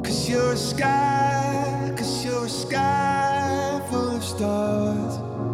'Cause you're a sky full of stars.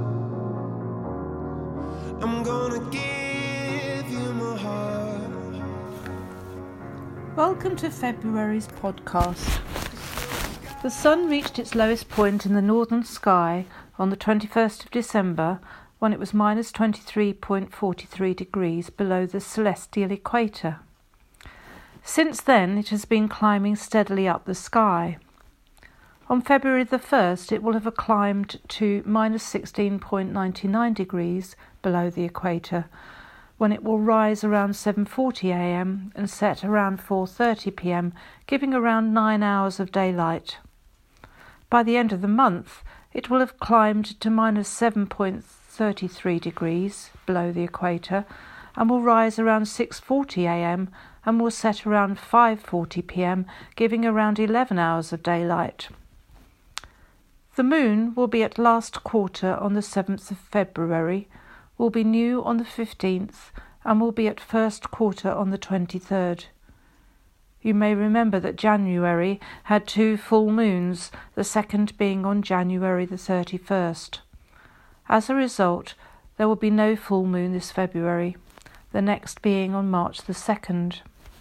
I'm gonna give you my heart. Welcome to February's podcast. The sun reached its lowest point in the northern sky on the 21st of December when it was minus 23.43 degrees below the celestial equator. Since then, it has been climbing steadily up the sky. On February the 1st, it will have climbed to minus 16.99 degrees below the equator, when it will rise around 7:40 a.m. and set around 4:30 p.m., giving around 9 hours of daylight. By the end of the month, it will have climbed to minus 7.33 degrees below the equator and will rise around 6:40 a.m. and will set around 5:40 p.m., giving around 11 hours of daylight. The moon will be at last quarter on the 7th of February, will be new on the 15th, and will be at first quarter on the 23rd. You may remember that January had 2 full moons, the second being on January the 31st. As a result, there will be no full moon this February, the next being on March the 2nd.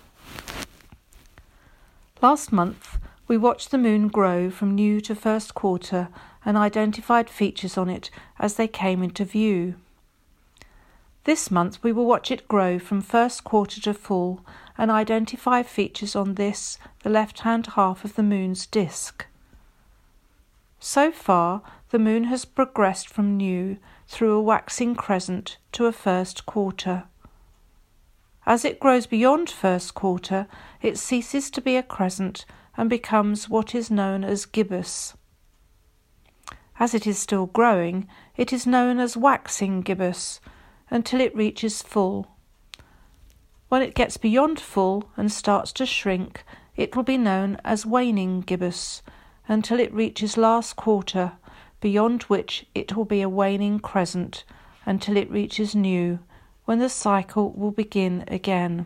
Last month, we watched the moon grow from new to first quarter and identified features on it as they came into view. This month, we will watch it grow from first quarter to full and identify features on this, the left-hand half of the moon's disk. So far, the moon has progressed from new through a waxing crescent to a first quarter. As it grows beyond first quarter, it ceases to be a crescent and becomes what is known as gibbous. As it is still growing, it is known as waxing gibbous until it reaches full. When it gets beyond full and starts to shrink, it will be known as waning gibbous until it reaches last quarter, beyond which it will be a waning crescent until it reaches new, when the cycle will begin again.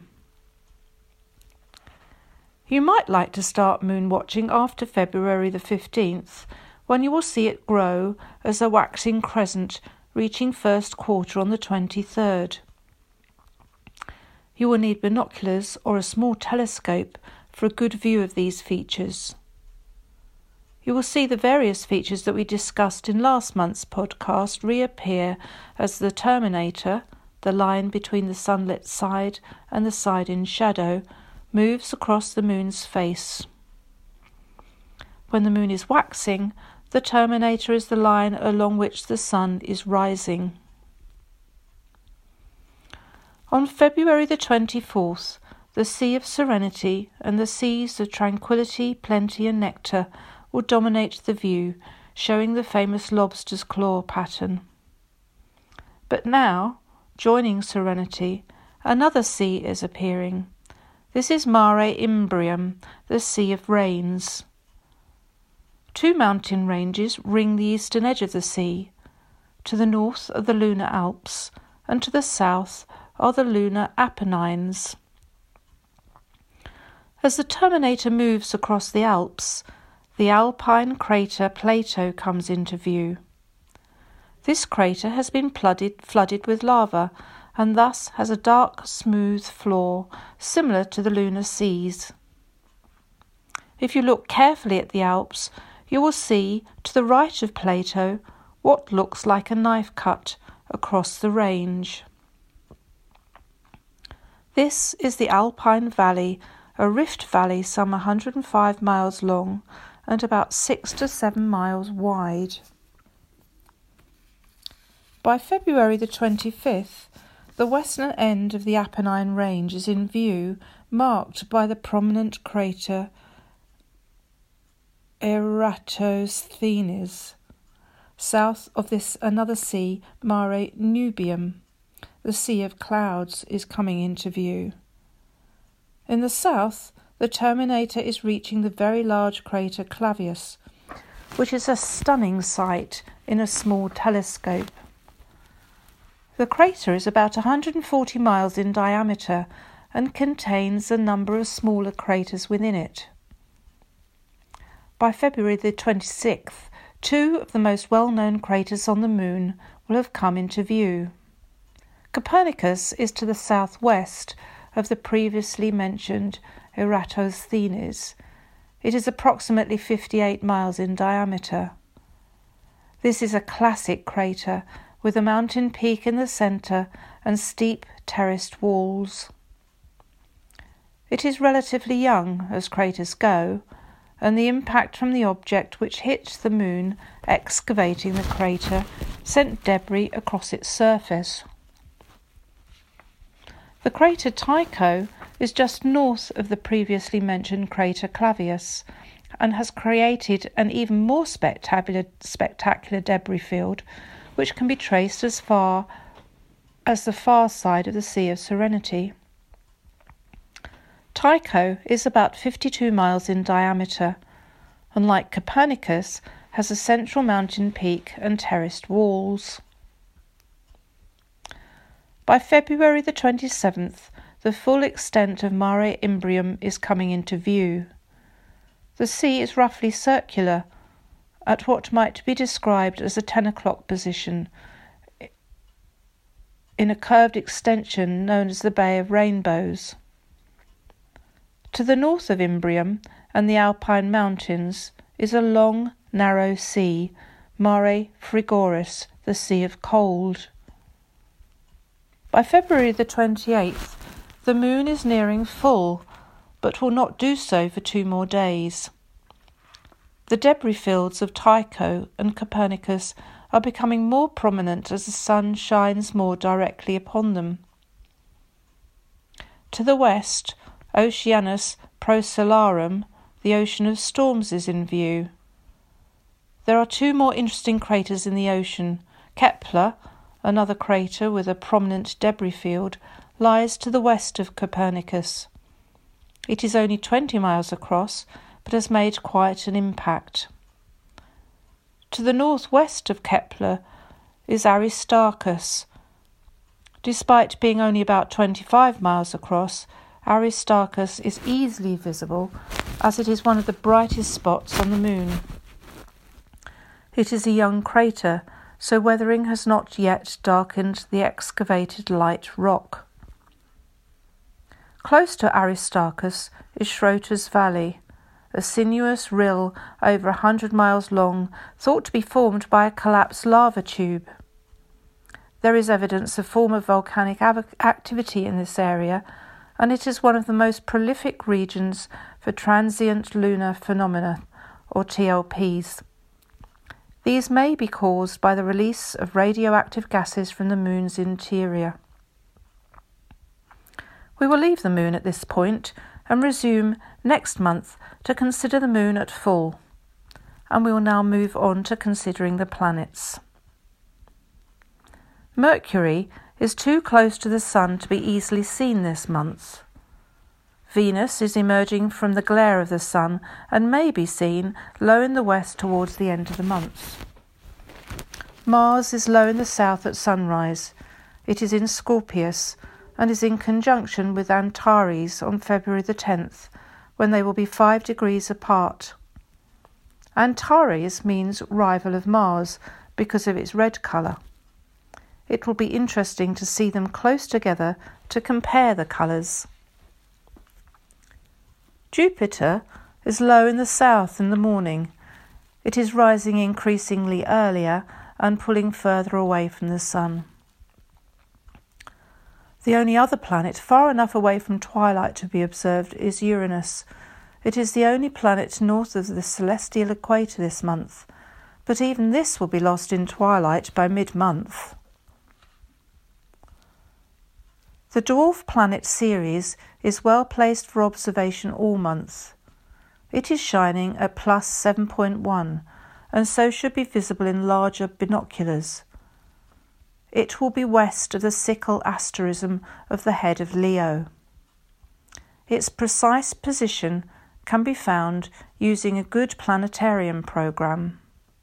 You might like to start moon watching after February the 15th, when you will see it grow as a waxing crescent, reaching first quarter on the 23rd. You will need binoculars or a small telescope for a good view of these features. You will see the various features that we discussed in last month's podcast reappear as the terminator, the line between the sunlit side and the side in shadow, moves across the moon's face. When the moon is waxing, the terminator is the line along which the sun is rising. On February the 24th, the Sea of Serenity and the Seas of Tranquility, Plenty and Nectar will dominate the view, showing the famous lobster's claw pattern. But now, joining Serenity, another sea is appearing. This is Mare Imbrium, the Sea of Rains. 2 mountain ranges ring the eastern edge of the sea. To the north are the lunar Alps, and to the south are the lunar Apennines. As the terminator moves across the Alps, the alpine crater Plato comes into view. This crater has been flooded with lava and thus has a dark, smooth floor similar to the lunar seas. If you look carefully at the Alps, you will see, to the right of Plato, what looks like a knife cut across the range. This is the Alpine Valley, a rift valley some 105 miles long and about 6 to 7 miles wide. By February the 25th, the western end of the Apennine Range is in view, marked by the prominent crater Eratosthenes. South of this, another sea, Mare Nubium, the Sea of Clouds, is coming into view. In the south, the terminator is reaching the very large crater Clavius, which is a stunning sight in a small telescope. The crater is about 140 miles in diameter and contains a number of smaller craters within it. By February the 26th, two of the most well-known craters on the Moon will have come into view. Copernicus is to the southwest of the previously mentioned Eratosthenes. It is approximately 58 miles in diameter. This is a classic crater with a mountain peak in the centre and steep terraced walls. It is relatively young as craters go, and the impact from the object which hit the Moon excavating the crater sent debris across its surface. The crater Tycho is just north of the previously mentioned crater Clavius and has created an even more spectacular debris field which can be traced as far as the far side of the Sea of Serenity. Tycho is about 52 miles in diameter, and like Copernicus, has a central mountain peak and terraced walls. By February the 27th, the full extent of Mare Imbrium is coming into view. The sea is roughly circular, at what might be described as a 10 o'clock position, in a curved extension known as the Bay of Rainbows. To the north of Imbrium and the Alpine Mountains is a long, narrow sea, Mare Frigoris, the Sea of Cold. By February the 28th, the Moon is nearing full, but will not do so for 2 more days. The debris fields of Tycho and Copernicus are becoming more prominent as the sun shines more directly upon them. To the west, Oceanus Procellarum, the ocean of storms, is in view. There are 2 more interesting craters in the ocean. Kepler, another crater with a prominent debris field, lies to the west of Copernicus. It is only 20 miles across, but has made quite an impact. To the northwest of Kepler is Aristarchus. Despite being only about 25 miles across, Aristarchus is easily visible as it is one of the brightest spots on the Moon. It is a young crater, so weathering has not yet darkened the excavated light rock. Close to Aristarchus is Schroter's Valley, a sinuous rill over 100 miles long, thought to be formed by a collapsed lava tube. There is evidence of former volcanic activity in this area, and it is one of the most prolific regions for transient lunar phenomena, or TLPs. These may be caused by the release of radioactive gases from the Moon's interior. We will leave the Moon at this point and resume next month to consider the Moon at full, and we will now move on to considering the planets. Mercury is too close to the Sun to be easily seen this month. Venus is emerging from the glare of the Sun and may be seen low in the west towards the end of the month. Mars is low in the south at sunrise. It is in Scorpius and is in conjunction with Antares on February the 10th, when they will be 5 degrees apart. Antares means rival of Mars because of its red colour. It will be interesting to see them close together to compare the colours. Jupiter is low in the south in the morning. It is rising increasingly earlier and pulling further away from the Sun. The only other planet far enough away from twilight to be observed is Uranus. It is the only planet north of the celestial equator this month, but even this will be lost in twilight by mid-month. The dwarf planet Ceres is well placed for observation all month. It is shining at plus 7.1 and so should be visible in larger binoculars. It will be west of the sickle asterism of the head of Leo. Its precise position can be found using a good planetarium program.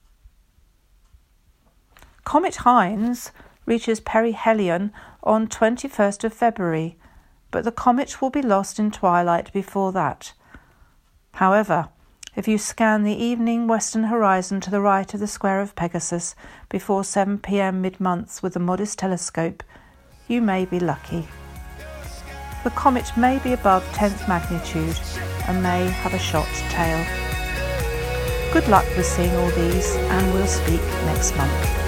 Comet Hines reaches perihelion on 21st of February, but the comet will be lost in twilight before that. However, If you scan the evening western horizon to the right of the square of Pegasus before 7 p.m. mid-month with a modest telescope, you may be lucky. The comet may be above 10th magnitude and may have a shot tail. Good luck with seeing all these, and we'll speak next month.